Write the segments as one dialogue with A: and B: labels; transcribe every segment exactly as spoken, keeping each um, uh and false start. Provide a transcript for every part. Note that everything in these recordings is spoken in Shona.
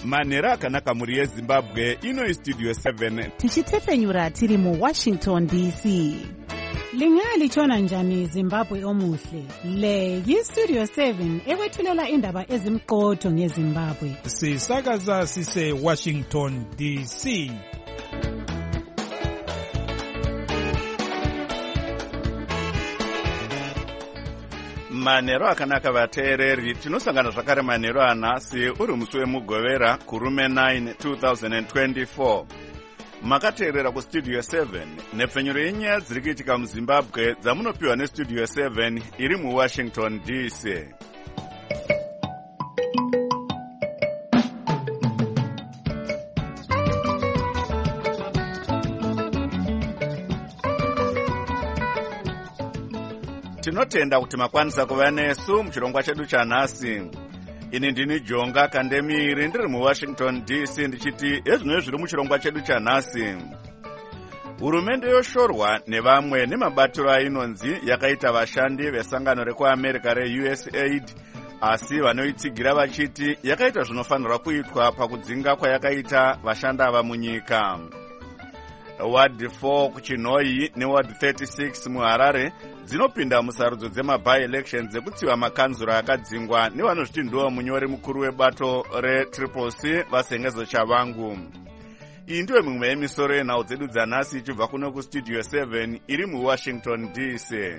A: manhero akanaka mhuri yezimbabwe. Ino istudio seven
B: tichitefenyura tiri muwashington D C. Lingalitshona njani Zimbabwe omuhle? Le yistudio seven ekwethulela indaba ezimqotho ngeZimbabwe.
C: Sisakaza sise Washington D C.
A: manhero akanaka vateereri. Tinosangana zvakare manhero anhasi uri musi wemugovera kurume nine two thousand twenty-four. Makateerera kustudio seven nepfenyuro yenyaya dziri kuitika muzimbabwe dzamunopiwa nestudio seven iri muwashington D C. Tinotenda kuti makwanisa kuva nesu muchirongwa chedu chanhasi. Ini ndini Jonga Kandemiri ndiri muwashington D C ndichiti ezvino zviri muchirongwa chedu chanhasi. Hurumende yoshorwa nevamwe nemabatiro ainonzi yakaita vashandi vesangano rekuAmerica re-U S A I D, asi vanoitsigira vachiti yakaita zvinofanirwa kuitwa pakudzinga kwayakaita vashandi ava munyika. Ward four kuChinhoyi neward thirty-six muHarare dzinopinda musarudzo dzema-by-elections dzekutsiva makanzura akadzingwa nevanozviti ndiwo munyori mukuru webato re-Triple C Vasengezo Chavangu. Iyi ndiyo mimwe yemisoro yenhau dzedu dzanhasi ichibva kuno kustudio seven iri muwashington D C.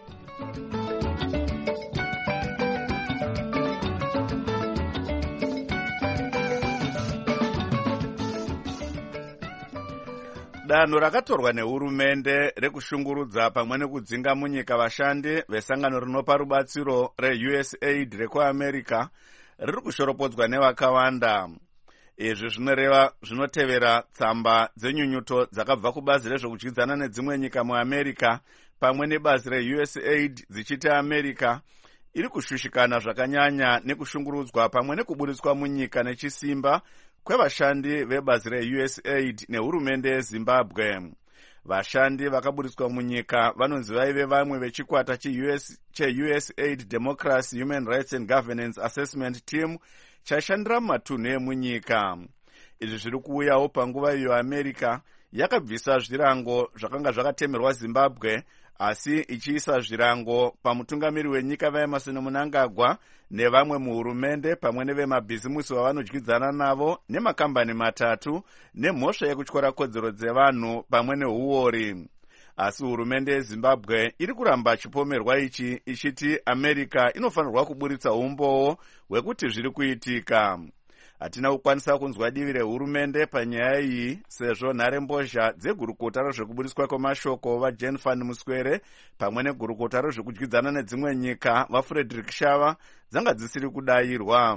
A: Danho rakatorwa nehurumende rekushungurudza pamwe nekudzinga munyika vashandi vesangano rinopa rubatsiro re-U S A I D rekuAmerica riri kushoropodzwa nevakawanda. Izvi zvinoreva zvinotevera tsamba dzenyunyuto dzakabva kubazi rezvekudyidzana nedzimwe nyika muAmerica pamwe nebazi re-U S A I D dzichiti America iri kushushikana zvakanyanya nekushungurudzwa pamwe nekuburitswa munyika nechisimba kwevashandi vebazi re-U S A I D nehurumende yeZimbabwe. Vashandi vakaburitswa munyika vanonzi vaive vamwe vechikwata che-U S A I D Democracy, Human Rights and Governance Assessment Team chaishandira mumatunhu emunyika. Izvi zviri kuuyawo panguva iyo America yakabvisa zvirango zvakanga zvakatemerwa Zimbabwe, asi ichiisa zvirango pamutungamiri wenyika vaEmerson Mnangagwa nevamwe muhurumende pamwe nevemabhizimusi vavanodyidzana navo nemakambani matatu nemhosva yekutyora kodzero dzevanhu pamwe neuori. Asi hurumende yeZimbabwe iri kuramba chipomerwa ichi ichiti America inofanirwa kuburitsa umbowo hwekuti zviri kuitika. Hatina kukwanisa kunzwa divi rehurumende panyaya iyi sezvo nharembozha dzegurukota rezvekuburiswa kwemashoko vaJane van Muswere pamwe negurukota rezvekudyidzana nedzimwe nyika vaFrederick Shava dzanga dzisiri kudayirwa.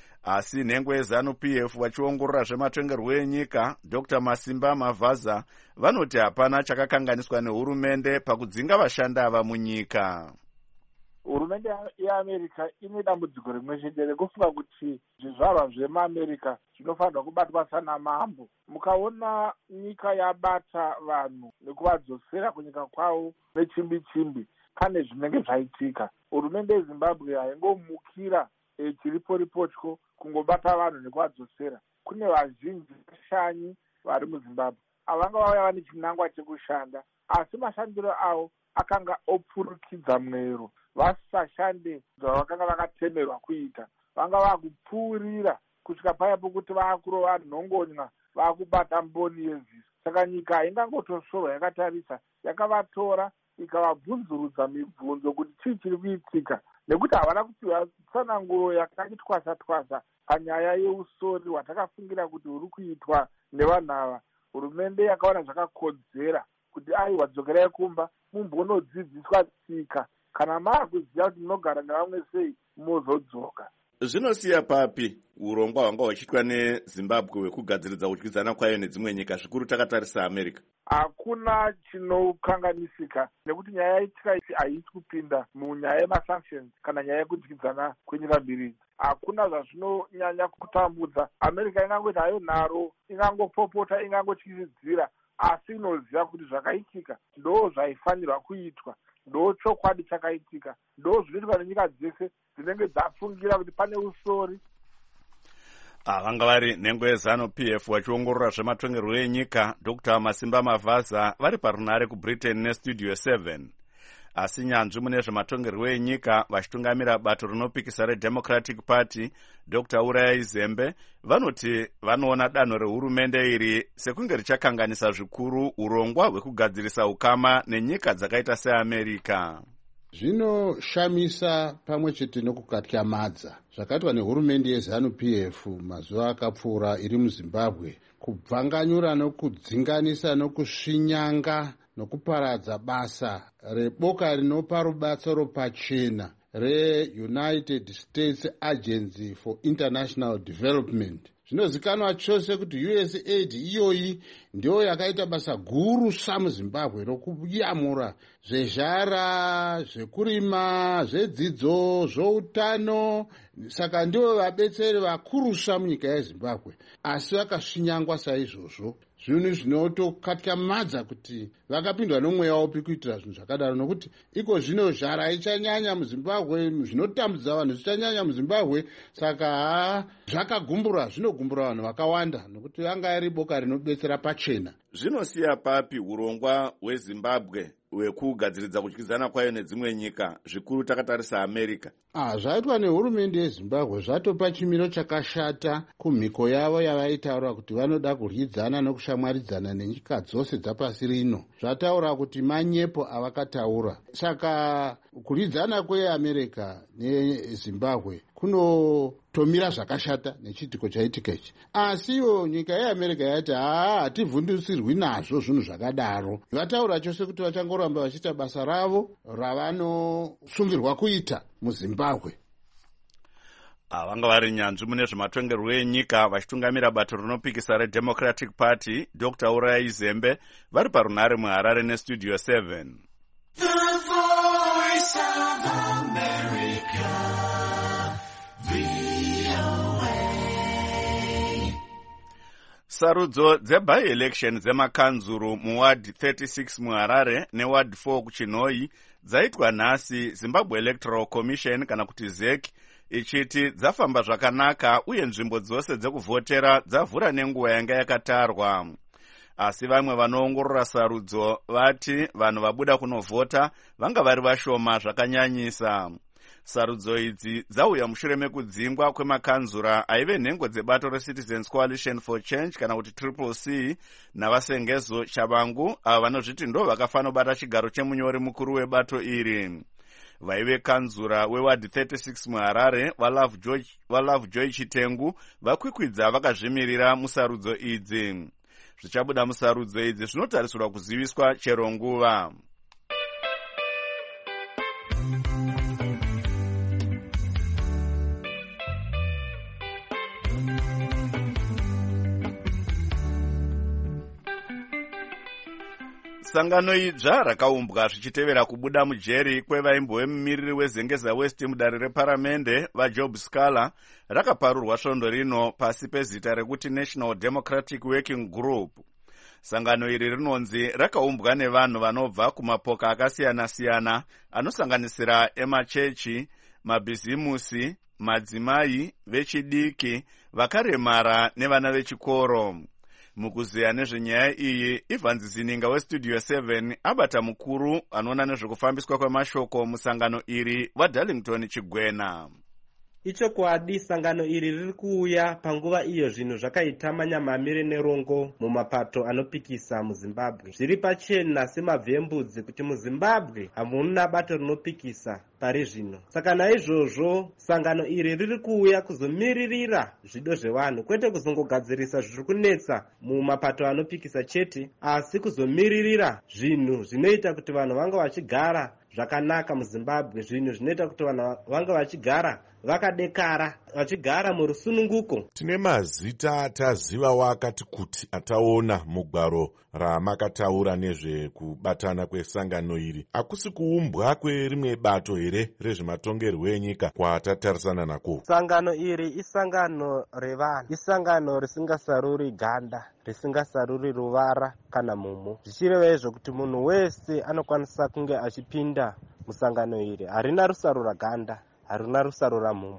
A: Asi nhengo yeZANU P F vachiongorora zvematongerwo enyika Doctor Masimba Mavaza vanoti hapana chakakanganiswa nehurumende pakudzinga vashandi ava munyika.
D: Hurumende yeAmerica ine dambudziko rimwe chete rekufunga kuti zvizvarwa zvemaAmerica zvinofanirwa kubatwa sanamambo. Mukaona nyika yabata vanhu nekuvadzosera kunyika kwavo nechimbi chimbi, pane zvinenge zvaitika. Hurumende yeZimbabwe haingomukira chiripo ripotyo kungobata vanhu nekuvadzosera. Kune vazhinji vashanyi vari muZimbabwe avanga vauya vane chinangwa chekushanda, asi mashandiro avo akanga opfurukidza mwero. Vasashande zvavakanga vakatemerwa kuita, vanga vakupfuurira kusvika paya pokuti vaakurova nhongonya, vaakubata mboni yeziso. Saka nyika haingangotosvorwa yakatarisa, yakavatora ikavabvunzurudza mibvunzo kuti chii chiri kuitika, nekuti havana kupiwa tsananguro yakati twasa twasa panyaya yeusori hwatakafungira kuti huri kuitwa nevanhu ava. Hurumende yakaona zvakakodzera kuti aiwa dzokerai kumba mumbonodzidziswa tsika, kana maakuziva kuti munogara nevamwe sei muzodzoka.
A: Zvinosiya papi urongwa hwanga huchiitwa neZimbabwe hwekugadziridza kudyidzana kwayo nedzimwe nyika zvikuru takatarisa America?
D: Hakuna chinokanganisika nekuti nyaya yaitika haisi kupinda munyaya yemasanctions kana nyaya yekudyidzana kwenyika mbiri. Hakuna zvazvinonyanya kutambudza. America ingangoita hayo nharo, ingangopopota, ingangotyisidzira, asi inoziva kuti zvakaitika ndo zvaifanirwa kuitwa, ndo chokwadi chakaitika, ndo zvinoitwa nenyika dzese dzinenge dzafungira kuti pane usori.
A: vanga vari nhengo yezanu P F vachiongorora zvematongerwo enyika Dr Masimba Mavhaza vari parunare kuBritain nestudio seven. Asi nyanzvi mune zvematongerwo enyika vachitungamira bato rinopikisa reDemocratic Party Dr Urayai Zembe vanoti vanoona danho rehurumende iri sekunge richakanganisa zvikuru urongwa hwekugadzirisa ukama nenyika dzakaita seAmerica.
E: Zvinoshamisa pamwe chete nokukatyamadza zvakaitwa nehurumende yezanu P F mazuva akapfuura iri muZimbabwe, kubvanganyura nokudzinganisa nokusvinyanga nokuparadza basa reboka rinopa rubatsiro pachena reUnited States Agency for International Development. Zvinozikanwa chose kuti U S A I D iyoyi ndiyo yakaita basa guru samuZimbabwe rokuyamura zvezhara, zvekurima, zvedzidzo, zvoutano. Saka ndivo vabetseri vakurusa munyika yeZimbabwe, asi vakasvinyangwa saizvozvo. Zvinhu zvinotokatyamadza kuti vakapindwa nomweya upi kuitira zvinhu zvakadaro, nokuti iko zvino zhara ichanyanya muZimbabwe, zvinotambudza vanhu zvichanyanya muZimbabwe. Saka ha zvakagumbura, zvinogumbura vanhu vakawanda, nokuti vanga iri boka rinobetsera pachena.
A: Zvinosiya papi urongwa hweZimbabwe hwekugadziridza kutyizana kwayo nedzimwe nyika, zvikuru takatarisa America?
E: Ah, zvaitwa nehurumende yeZimbabwe zvatopa chimiro chakashata kumhiko yavo yavaitaura kuti vanoda kuryidzana nokushamwaridzana nenyika dzose dzapasi rino. Zvataura kuti manyepo avakataura. Saka kuryidzana kweAmerica neZimbabwe kunotomira zvakashata nechitiko chaitika ichi. Asiwo nyika yeAmerica yati haa, hativhundusirwi nazvo zvinhu zvakadaro. Vataura chose kuti vachangoramba vachiita basa ravo ravanosungirwa kuita muZimbabwe.
A: Vanga vari nyanzvi mune zvematongerwo enyika vachitungamira bato rinopikisa reDemocratic Party Dr Urayai Zembe vari parunare muHarare nestudio seven.
F: The Voice of America, V O A.
A: Sarudzo dzeby-election dzemakanzuru muward thirty-six muHarare neward four kuChinhoyi dzaitwa nhasi, Zimbabwe Electoral Commission kana kuti Z E C ichiti dzafamba zvakanaka uye nzvimbo dzose dzekuvhotera dzavhura nenguva yanga yakatarwa. Asi vamwe vanoongorora sarudzo vati vanhu vabuda kunovhota vanga vari vashoma zvakanyanyisa. Sarudzo idzi dzauya mushure mekudzingwa kwemakanzura aive nhengo dzebato reCitizens Coalition for Change kana kuti Triple C navasengezo Chabangu, ava vanozviti ndo vakafanobata chigaro chemunyori mukuru webato iri. Vaive kanzura weward thirty-six muHarare vaLove Joy, vaLove Joy Chitengu vakwikwidza vakazvimirira musarudzo idzi. Zvichabuda musarudzo idzi zvinotarisirwa kuziviswa chero nguva. Sangano idzva rakaumbwa zvichitevera kubuda mujeri kwevaimbo vemumiriri weZengeza West mudare reparamende vaJob Scala rakaparurwa svondo rino pasi pezita rekuti National Democratic Working Group. Sangano iri rinonzi rakaumbwa nevanhu vanobva kumapoka akasiyana-siyana anosanganisira emachechi, mabhizimusi, madzimai, vechidiki, vakaremara nevana vechikoro. Mukuzeya nezvenyaya iyi, Ivan Zininga westudio seven abata mukuru anoona nezvekufambiswa kwemashoko musangano iri waDarlington Chigwena.
G: Ichokwadi sangano iri riri kuuya panguva iyo zvinhu zvakaita manyamamire nerongo mumapato anopikisa muZimbabwe. Zviri pachena semabvembudzi kuti muZimbabwe hamuna bato rinopikisa pari zvino. Saka naizvozvo sangano iri riri kuuya kuzomiririra zvido zvevanhu, kwete kuzongogadzirisa zviri kunetsa mumapato anopikisa chete, asi kuzomiririra zvinhu zvinoita kuti vanhu vanga vachigara zvakanaka muZimbabwe, zvinhu zvinoita kuti vanhu vanga vachigara vakadekara, vachigara murusununguko.
H: Tine mazita atazivawo akati kuti ataona mugwaro ramakataura nezvekubatana kwesangano iri. Akusi kuumbwa kwerimwe bato here rezvematongerwo enyika kwatatarisana nako?
G: Sangano iri isangano revanhu, isangano risingasaruri ganda, risingasaruri ruvara kana mumu. Zvichireva izvo kuti munhu wese anokwanisa kunge achipinda musangano iri. Harina rusarura ganda, harina rusarura mumu,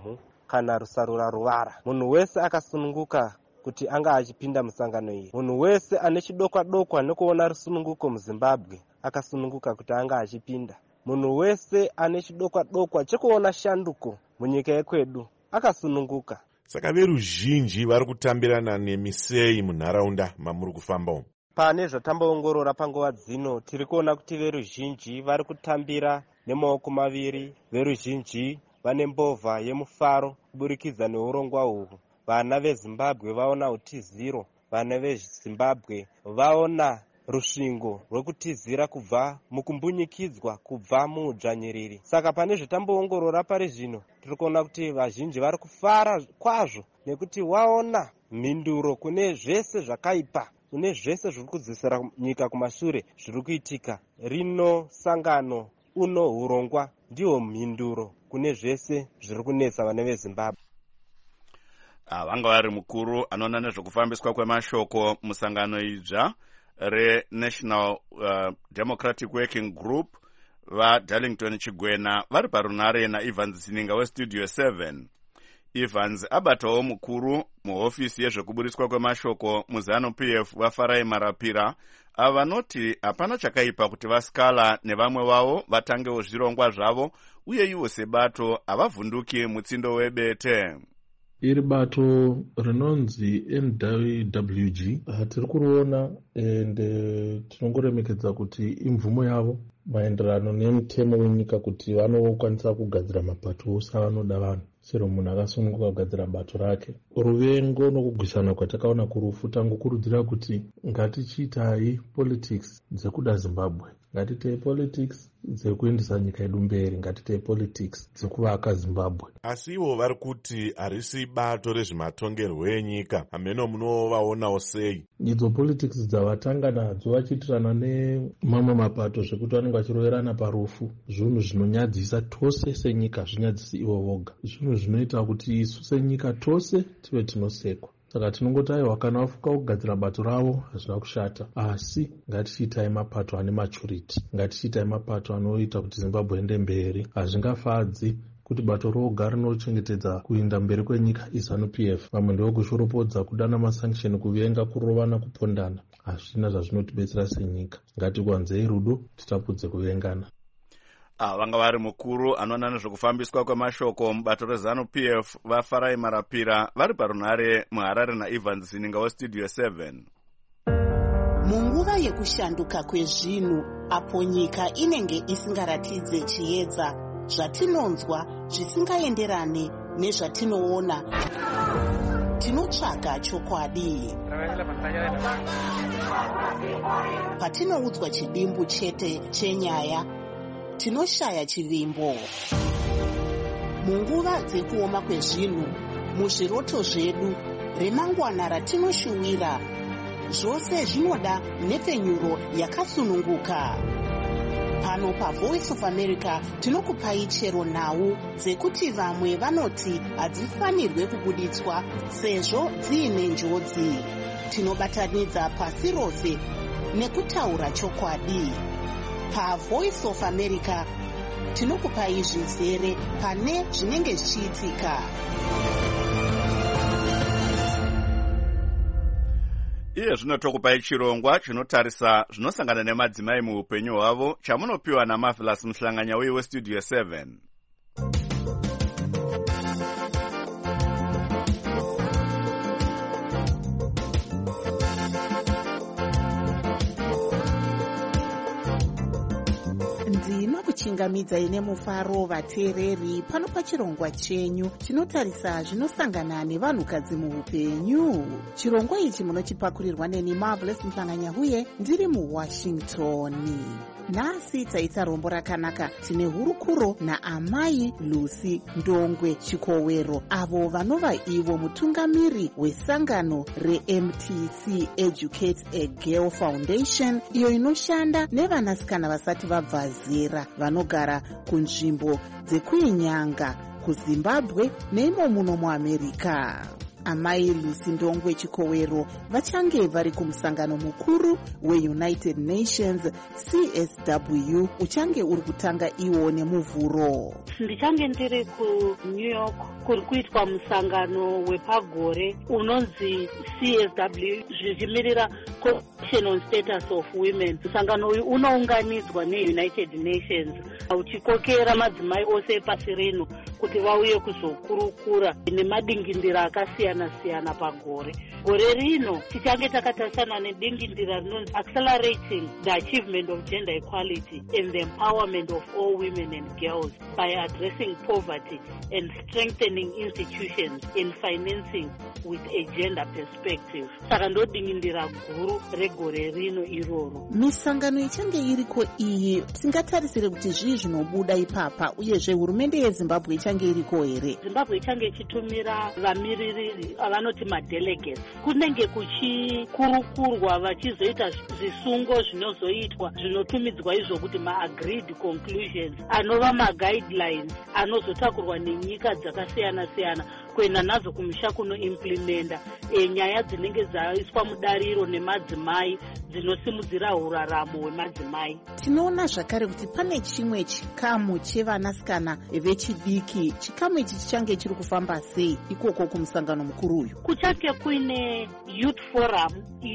G: kana rusarura ruvara. Munhu wese akasununguka kuti anga achipinda musangano iyi. Munhu wese ane chidokwa dokwa nekuona rusununguko muZimbabwe akasununguka kuti anga achipinda. Munhu wese ane chidokwa dokwa chekuona shanduko munyika yekwedu akasununguka.
H: Saka veruzhinji vari kutambirana nemisei munharaunda mamuri kufamba umu.
G: Pane zvatamboongorora panguva dzino tiri kuona kuti veruzhinji vari kutambira nemaoko maviri. Veruzhinji vane mbovha yemufaro kuburikidza neurongwa uhwu. Vana veZimbabwe vaona utiziro. Vana veZimbabwe vaona rusvingo rwekutizira kubva mukumbunyikidzwa kubva muudzvanyiriri. Saka pane zvatamboongorora pari zvino tiri kuona kuti vazhinji vari kufara kwazvo nekuti waona mhinduro kune zvese zvakaipa, kune zvese zviri kudzisira nyika kumashure zviri kuitika. Rino sangano uno urongwa ndiwo mhinduro kune zvese zviri kunetsa vana veZimbabwe.
A: Vanga vari mukuru anoona nezvekufambiswa kwemashoko musangano idzva reNational uh, Democratic Working Group vaDarlington Chigwena vari parunare naEvans Zininga westudio seven. Evans abatawo mukuru muhofisi yezvekuburiswa kwemashoko muZANU-P F vaFarai Marapira ava vanoti hapana chakaipa kuti vasikala nevamwe vavo vatangewo zvirongwa zvavo uye ivo sebato havavhunduki mutsindo webete.
I: Iri bato rinonzi N W G tiri kuriona ende tinongoremekedza kuti imvumo yavo maenderano nemutemo wenyika kuti vanokwanisa kugadzira mapato ose avanoda vanhu. Sero munhu akasununguka kugadzira bato rake. Ruvengo nokugwisana kwatakaona kurufu tangokurudzira kuti ngatichiitai politics dzekuda Zimbabwe, ngatiitei politics dzekuendesa nyika yedu mberi, ngatiitei politics dzekuvaka Zimbabwe.
H: Asi ivo vari kuti harisi bato rezvematongerwo enyika. Hameno munovaonawo sei?
I: Idzo politics dzavatanga nadzo vachiitirana nemamwe mapato zvekuti vanenge vachiroverana parufu, zvinhu zvinonyadzisa tose senyika, zvinyadzisi ivo voga. Zvinhu zvinoita kuti isu senyika tose tive tinosekwa. Saka tinongoti aiwa kana vafuka kugadzira bato ravo hazvina kushata, asi ngatichiitai mapato ane maturity, ngatichiitai mapato anoita kuti Zimbabwe ende mberi. Hazvingafadzi kuti bato roga rinochengetedza kuenda mberi kwenyika iZANU-P F vamwe ndokushoropodza kudana masanction, kuvenga, kurovana, kupondana. Hazvina zvazvinotibetsera senyika. Ngatikwanzei rudo titapudze kuvengana.
A: Ah, vanga vari mukuru anoona nezvekufambiswa kwemashoko mubato reZANU-P F vaFarai Marapira vari parunare muHarare naEvans Zininga westudio seven.
J: Munguva yekushanduka kwezvinhu apo nyika inenge isingaratidze chiedza, zvatinonzwa zvisingaenderane nezvatinoona, tinotsvaga chokwadi. Patinoudzwa chidimbu chete chenyaya, tinoshaya chivimbo. Munguva dzekuoma kwezvinhu, muzviroto zvedu, remangwana ratinoshuwira, zvose zvinoda nhepfenyuro yakasununguka. Pano paVoice of America tinokupai chero nhau dzekuti vamwe vanoti hadzifanirwe kubuditswa sezvo dziine njodzi. Tinobatanidza pasi rose nekutaura chokwadi. PaVoice of America tinokupai zvizere pane zvinenge zvichiitika.
A: Iye zvino tokupai chirongwa chinotarisa zvinosangana nemadzimai muupenyu hwavo chamunopiwa naMarvelous Muhlanganya westudio seven.
B: Ndinokuchingamidzai nemufaro vateereri pano pachirongwa chenyu chinotarisa zvinosangana nevanhukadzi muupenyu. Chirongwa ichi munochipakurirwa neni Marvelous Muhlanganya uye ndiri muWashington. Nhasi taita rombo rakanaka tine hurukuro naamai Lucy Ndongwe Chikowero, avo vanova ivo mutungamiri wesangano reM T C Educate a Girl Foundation, iyo inoshanda nevanasikana vasati vabva zera vanogara kunzvimbo dzekuinyanga kuZimbabwe neimo muno muAmerica. amai Lucy Ndongwe Chikowero vachange vari kumusangano mukuru weUnited Nations C S W uchange uri kutanga iwo nemuvhuro.
K: Ndichange ndiri kuNew York kuri kuitwa musangano wepagore unonzi C S W zvichimirira Convention on Status of Women. Musangano uyu unounganidzwa neUnited Nations uchikokera madzimai ose epasi rino kuti vauye kuzokurukura nemadingindira akasiyana siyana pagore. Gore rino tichange takatarisana nedingindira rinonzi Accelerating the Achievement of Gender Equality and the Empowerment of All Women and Girls by Addressing Poverty and Strengthening Institutions and Financing with a Gender Perspective. Saka ndodingindira guru regore rino iroro.
B: Misangano ichange iriko iyi tingatarisire kuti zvii zvinobuda ipapa uyezve hurumende yeZimbabwe ichange iriko here?
K: Zimbabwe ichange ichitumira vamiririri avanoti madelegates. Kunenge kuchikurukurwa vachizoita zvisungo zvinozoitwa zvinotumidzwa izvo kuti ma-agreed conclusions anova ma-guidelines anozotakurwa nenyika dzakasiyana siyana kuenda nazo kumusha kunoimplementa e, nyaya dzinenge dzaiswa mudariro nemadzimai dzinosimudzira uraramo hwemadzimai.
B: Tinoona zvakare kuti pane chimwe chikamu chevanasikana vechidiki. Chikamu ichi chichange chiri kufamba sei ikoko kumusangano mukuru uyu?
K: Kuchange kuine youth forum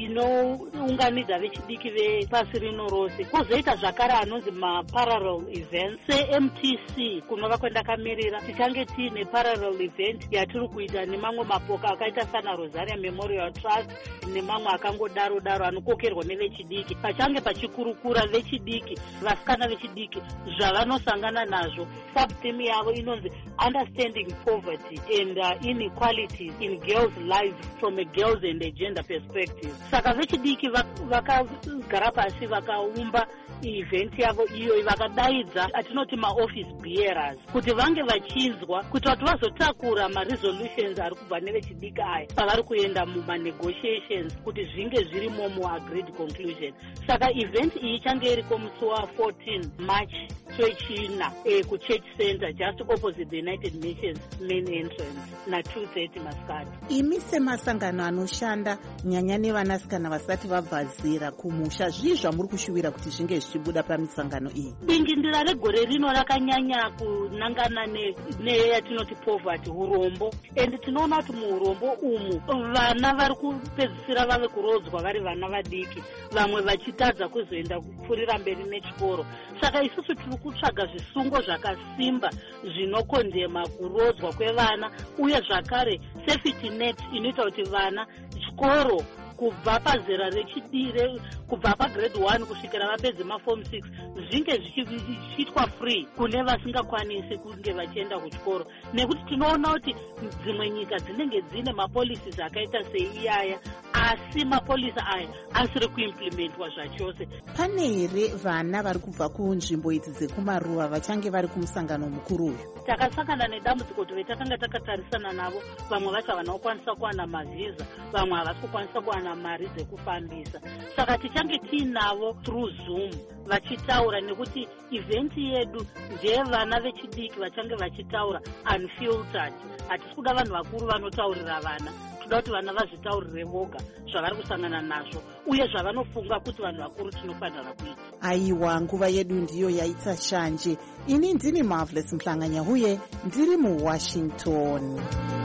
K: inounganidza vechidiki vepasi rino rose. Kwozoita zvakare anonzi ma-parallel events. Se-M T C kunova kwendakamirira tichange tiine parallel event yatiri kuita nemamwe mapoka akaita sana Rosaria Memorial Trust nemamwe akangodaro daro anokokerwa nevechidiki. Pachange pachikurukura vechidiki, vasikana vechidiki zvavanosangana nazvo. Subtheme yavo inonzi Understanding Poverty and uh, Inequalities in Girls' Lives from a Girls and a Gender Perspective. Saka vechidiki vakagara pasi vakaumba event yavo iyo vakadaidza atinoti ma-office bearers kuti vange vachinzwa kuti vati vazotakura ma-resolutions ari kubva nevechidiki aya pavari kuenda muma-negotiations kuti zvinge zvirimo mu-agreed conclusion. Saka event iyi ichange iriko musi wa14 March twechina e, kuchurch center just opposite the United Nations main entrance na two thirty masikati.
B: Imi semasangano anoshanda nyanya nevanasikana vasati vabva zera kumusha, zvii zvamuri kushuwira kuti zvinge zvichibuda pamisangano iyi?
K: Dingindira regore rino rakanyanya kunangana neyatinoti poverty, urombo. And tinoona kuti muurombo umu vana vari kupedzisira vave kurodzwa vari vana vadiki, vamwe vachitadza kuzoenda kupfurira mberi nechikoro. Saka isusu tiri kutsvaga zvisungo zvakasimba zvinokondema kurodzwa kwevana uye zvakare safety net inoita kuti vana chikoro kubva pazera rechidire kubva pagrade one kusvikira vapedze maform six zvinge zvichiitwa free kune vasingakwanisi kunge vachienda kuchikoro, nekuti tinoona kuti dzimwe nyika dzinenge dzine mapolicies akaita seiyaya asi mapolisi aya asiri kuimplementwa zvachose.
B: Pane here vana vari kubva kunzvimbo idzi dzekumaruva vachange vari kumusangano mukuru uyu?
K: Takasangana nedambudziko kuti vetakanga takatarisana navo vamwe vacho havana kukwanisa kuwana mavhiza, vamwe havasi kukwanisa kuwana mari dzekufambisa. Saka tichange tiinavo through Zoom vachitaura, nekuti event yedu ndevana vechidiki vachange vachitaura unfiltered. Hatisi kuda vanhu vakuru vanotaurira vana, toda kuti vana vazvitaurire voga zvavari kusangana nazvo uye zvavanofunga kuti vanhu vakuru tinofanira kuita.
B: Aiwa, nguva yedu ndiyo yaita shanje. Ini ndini Marvelous Mhlanga-Nyahuye, ndiri muWashington.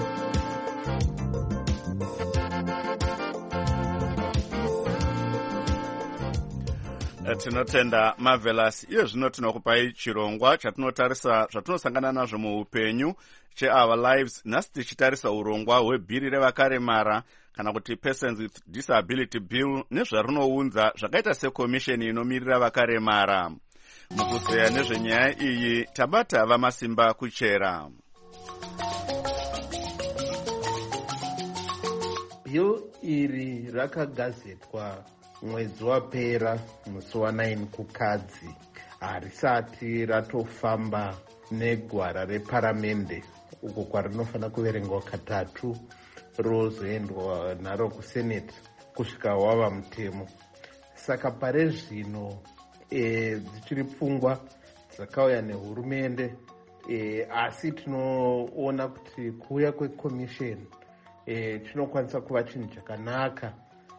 A: Tinotenda Marvelous. Iyo zvino tinokupai chirongwa chatinotarisa zvatinosangana nazvo muupenyu cheOur Lives. Nhasi tichitarisa urongwa hwebhiri revakaremara kana kuti Persons with Disability Bill nezvarinounza zvakaita sekomisheni inomirira vakaremara. Mukuzeya nezvenyaya iyi tabata Vamasimba Kuchera.
L: Bill iri rakagazetwa mwedzi wapera musi wa9 kukadzi, harisati ratofamba negwara reparamende uko kwarinofanira kuverengwa katatu rozoendwa naro kuseneti kusvika wava mutemo. Saka pare zvino e, dzichiri pfungwa dzakauya nehurumende, e, asi tinoona kuti kuuya kwekomisheni e, chinokwanisa kuva chinhu chakanaka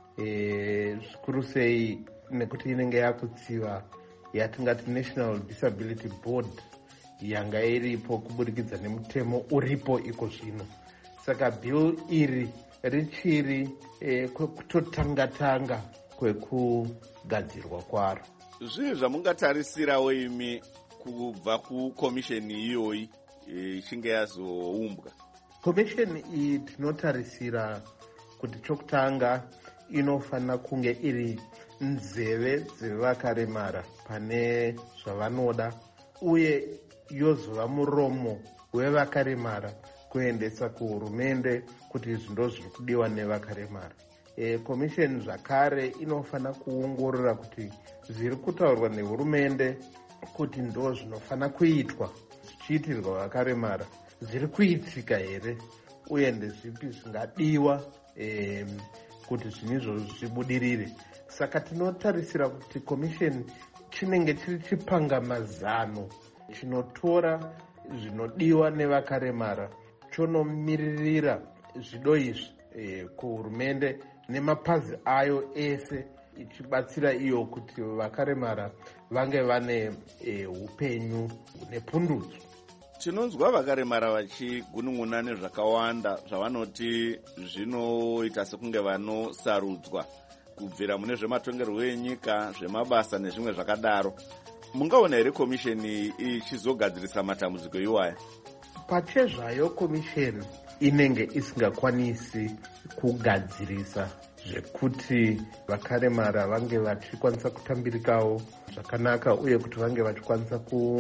L: e, zvikuru sei nekuti inenge yakutsiva yatingati National Disability Board yanga iripo kubudikidza nemutemo uripo iko zvino. Saka bill iri richiri e, kwekutotanga-tanga kwekugadzirwa kwaro.
A: Zvii zvamungatarisirawo imi kubva kukomisheni iyoyi ichinge e, yazoumbwa?
L: Komisheni iyi tinotarisira kuti chokutanga inofanira kunge iri nzeve dzevakaremara pane zvavanoda uye yozova muromo wevakaremara kuendesa kuhurumende kuti izvi ndo zviri kudiwa nevakaremara. E, komisheni zvakare inofanira kuongorora kuti zviri kutaurwa nehurumende kuti ndo zvinofanira kuitwa zvichiitirwa vakaremara zviri kuitika here uye ndezvipi zvingadiwa e, kuti zvinizvo zvibudirire. Saka tinotarisira kuti komisheni chinenge chiri chipangamazano chinotora zvinodiwa nevakaremara chonomiririra zvido izvi e, kuhurumende nemapazi ayo ese ichibatsira iyo kuti vakaremara vange vane e, upenyu nepundutso.
A: Tinonzwa vakaremara vachigunun'una nezvakawanda zvavanoti zvinoita sekunge vanosarudzwa kubvira mune zvematongerwo enyika, zvemabasa nezvimwe zvakadaro. Mungaona here komisheni ichizogadzirisa matambudziko iwaya?
L: Pachezvayo komisheni inenge isingakwanisi kugadzirisa zvekuti vakaremara vange vachikwanisa kutambirikawo zvakanaka uye kuti vange vachikwanisa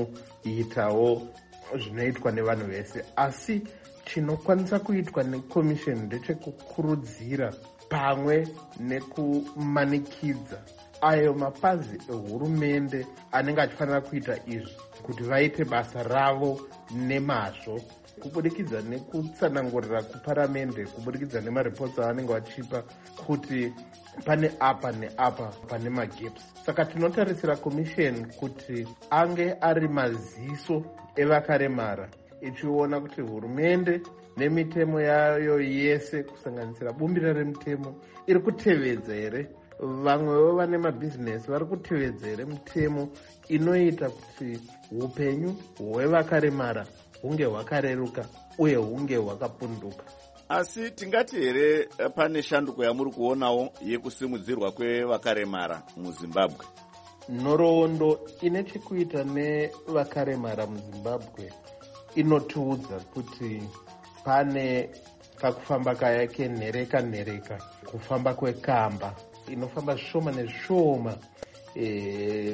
L: kuitawo zvinoitwa nevanhu vese, asi chinokwanisa kuitwa nekomisheni ndechekukurudzira pamwe nekumanikidza ayo mapazi ehurumende anenge achifanira kuita izvi kuti vaite basa ravo nemazvo kubudikidza nekutsanangurira kuparamende kubudikidza nemaripotsi avanenge vachipa kuti pane apa neapa pane magaps. Saka tinotarisira komisheni kuti ange ari maziso evakaremara ichiona kuti hurumende nemitemo yayo yese kusanganisira bumbiro remitemo iri kutevedza here, vamwewo vane mabhizinesi vari kutevedza here mitemo inoita kuti upenyu hwevakaremara hunge hwakareruka uye hunge hwakapunduka.
A: Asi tingati here pane shanduko yamuri kuonawo yekusimudzirwa kwevakaremara muZimbabwe?
L: Nhoroondo ine chekuita nevakaremara muZimbabwe inotiudza kuti pane kakufamba kayake nhereka nhereka, kufamba kwekamba inofamba zvishoma nezvishoma e,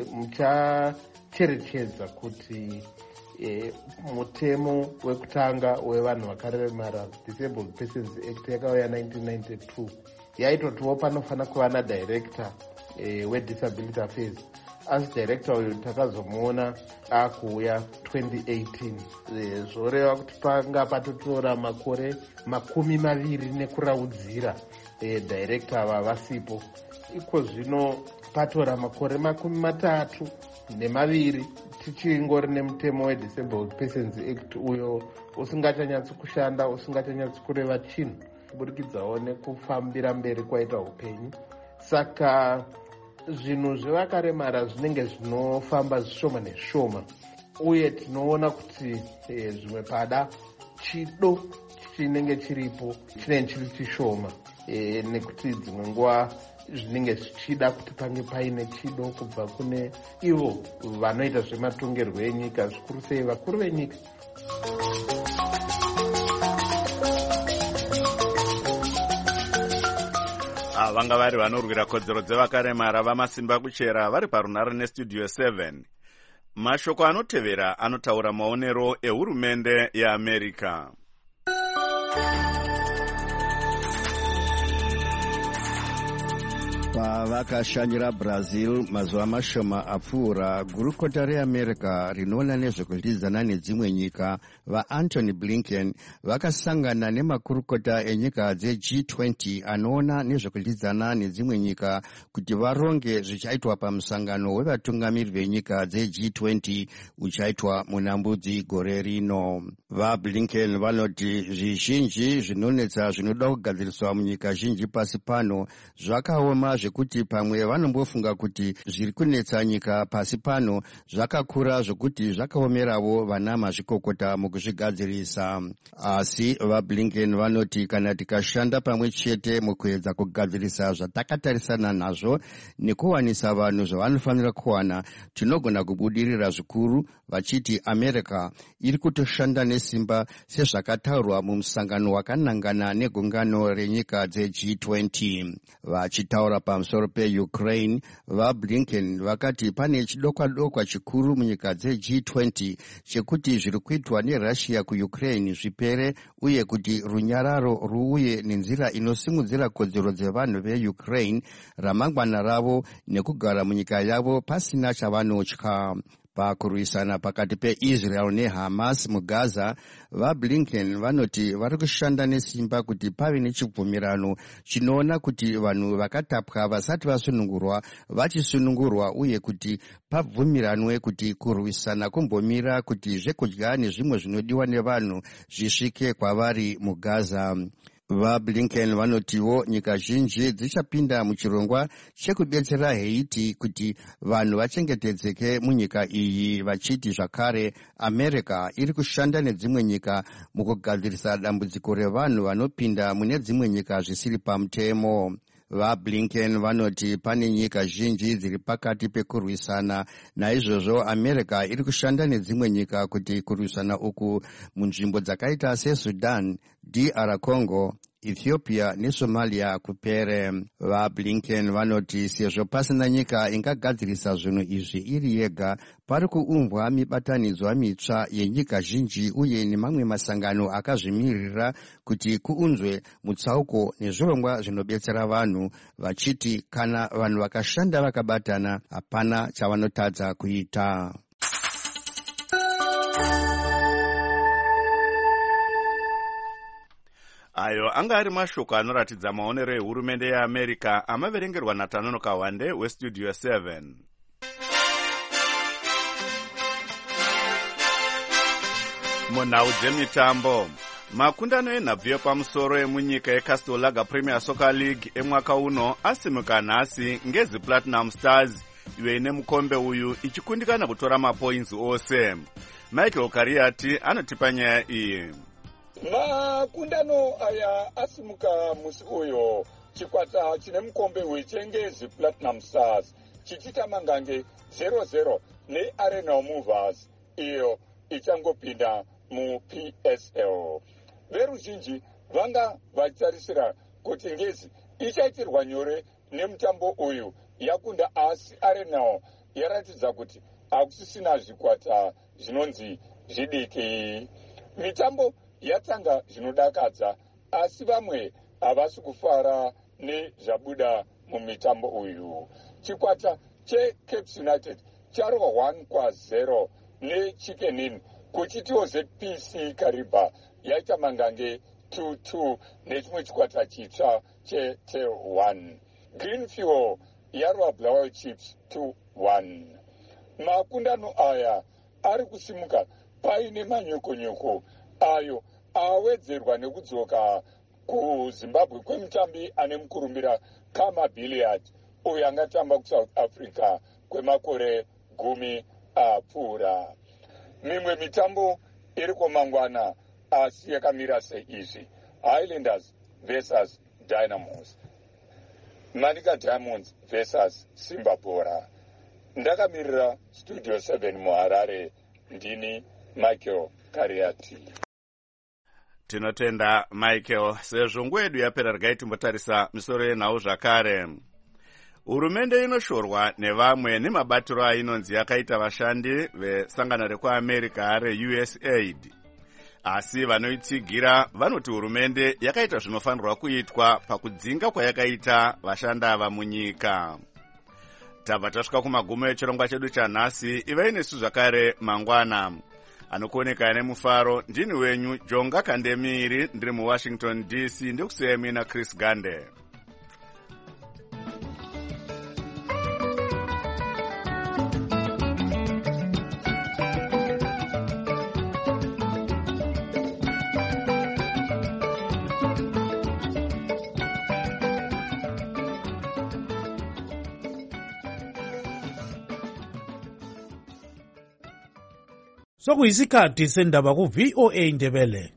L: muchacherechedza kuti e, mutemo wekutanga wevanhu vakaremara Disabled Persons Act yakauya nineteen ninety-two yaitotiwo panofanira kuva nadirector e, wedisability affairs, asi director uyu takazomuona akuuya twenty eighteen. E, zvoreva kuti panga patotora makore makumi maviri nekuraudzira e, director ava vasipo. Iko zvino patora makore makumi matatu nemaviri tichingori nemutemo weDisabled Persons Act uyo usingachanyatsi kushanda, usingachanyatsi kureva chinhu kubudikidzawo nekufambira mberi kwaita upenyu. Saka zvinhu zvevakaremara zvinenge zvinofamba zvishoma nezvishoma uye tinoona kuti e, zvimwe pada chido chinenge chiripo chinenge chiri chishoma e, nekuti dzimwe nguva zvinenge zvichida kuti pange paine chido kubva kune ivo vanoita zvematongerwo enyika, zvikuru sei vakuru venyika.
A: Vanga vari vanorwira kodzero dzevakaremara vamasimba kuchera vari parunhare nestudio seven. Mashoko anotevera anotaura maonero ehurumende yeAmerika.
M: pavakashanyira brazil mazuva mashoma apfuura, gurukota reamerica rinoona nezvekudyidzana nedzimwe nyika vaantony blinken vakasangana nemakurukota enyika dze-G twenty anoona nezvekudyidzana nedzimwe nyika kuti varonge zvichaitwa pamusangano wevatungamiri venyika dze-G twenty uchaitwa muna Mbudzi gore rino. VaBlinken vanoti zvizhinji zvinonetsa zvinoda kugadziriswa munyika zhinji pasi pano zvakaoma, zvekuti pamwe vanombofunga kuti zviri kunetsa nyika pasi pano zvakakura zvokuti zvakaomeravo vana mazvikokota mukuzvigadzirisa. Asi vaBlinken vanoti kana tikashanda pamwe chete mukuedza kugadzirisa zvatakatarisana nazvo nekuwanisa vanhu zvavanofanira kuwana, tinogona kubudirira zvikuru, vachiti America iri kutoshanda nesimba sezvakataurwa mumusangano wakanangana negungano renyika dze-G twenty. Vachitaura pamusoro peUkraine, vaBlinken vakati pane chidokwa dokwa chikuru munyika dze-G twenty chekuti zviri kuitwa neRussia kuUkraine zvipere, uye kuti runyararo ruuye nenzira inosimudzira kodzero dzevanhu veUkraine, ramangwana ravo nekugara munyika yavo pasina chavanotya. Pakurwisana pakati peIsrael neHamas muGaza, vaBlinken vanoti vari kushanda nesimba kuti pave nechibvumirano chinoona kuti vanhu vakatapwa vasati vasunungurwa vachisunungurwa, uye kuti pabvumiranwe kuti kurwisana kumbomira kuti zvekudya nezvimwe zvinodiwa nevanhu zvisvike kwavari muGaza. VaBlinken vanotiwo nyika zhinji dzichapinda muchirongwa chekudetsera Haiti kuti vanhu vachengetedzeke munyika iyi, vachiti zvakare America iri kushanda nedzimwe nyika mukugadzirisa dambudziko revanhu vanopinda mune dzimwe nyika zvisiri pamutemo. VaBlinken vanoti pane nyika zhinji dziri pakati pekurwisana, naizvozvo America iri kushanda nedzimwe nyika kuti kurwisana uku munzvimbo dzakaita seSudan, D R Congo, Ethiopia neSomalia kupere. VaBlinken vanoti sezvo pasina nyika ingagadzirisa zvinhu izvi iri yega, pari kuumbwa mibatanidzwa mitsva yenyika zhinji uye nemamwe masangano akazvimirira kuti kuunzwe mutsauko nezvirongwa zvinobetsera vanhu, vachiti kana vanhu vakashanda vakabatana hapana chavanotadza kuita.
A: Ayo anga ari mashoko anoratidza maonero ehurumende yeAmerica amaverengerwa naTanono Kawande weStudio seven. Munhau dzemitambo, makundano enhabvu yepamusoro emunyika yeCastel Lager Premier Soccer League emwaka uno asimuka nhasi ngezi Platinum Stars, iwe ine mukombe uyu ichikundikana kutora mapoints ose. Michael Kariati anotipa nyaya iyi.
N: Makundano aya asimuka musi uyo, chikwata chine mukombe wechengezi Platinum Stars chichitamangange zero zero neArenal Movers iyo ichangopinda mu P S L. Veruzhinji vanga vachitarisira kuti ngezi ichaitirwa nyore nemutambo uyu yakunda, asi Arenal yaratidza kuti hakusisina zvikwata zvinonzi zvidiki. Mitambo yatanga zvinodakadza, asi vamwe havasi kufara nezvabuda mumitambo uyu. Chikwata cheCapes United charwa one kwa zero neChickenin, kuchitiwo Z P C Kariba yaita mangange two two nechimwe chikwata chitsva cheT one. Greenfield yarwa Blower Chips two one. Makundano aya ari kusimuka paine manyokonyoko ayo awedzerwa nekudzoka kuZimbabwe kwemutambi ane mukurumbira Kama Billiard, uyo angatamba kuSouth Africa kwemakore gumi apfuura. Mimwe mitambo iri kumangwana asi yakamira seizvi: Highlanders versus Dynamos, Manika Diamonds versus Simba Bora. Ndakamirira Studio seven muHarare, ndini Michael Kariati.
A: Tinotenda Michael. Sezvo nguva yedu yapera, regai timbotarisa misoro yenhau zvakare. Hurumende inoshorwa nevamwe nemabatiro ainonzi yakaita vashandi vesangano rekuAmerica reUSAID. asi vanoitsigira vanoti hurumende yakaita zvinofanirwa kuitwa pakudzinga kwayakaita vashandi ava munyika. Tabva tasvika kumagumo echirongwa chedu chanhasi. Ivai nesu zvakare mangwana. Anokuoneka nemufaro ndini wenyu Jonga Kandemiri, ndiri muWashington D C. Ndikusiyai mina Chris Gande.
C: Sokuyisikhathi sendaba ku V O A Ndebele.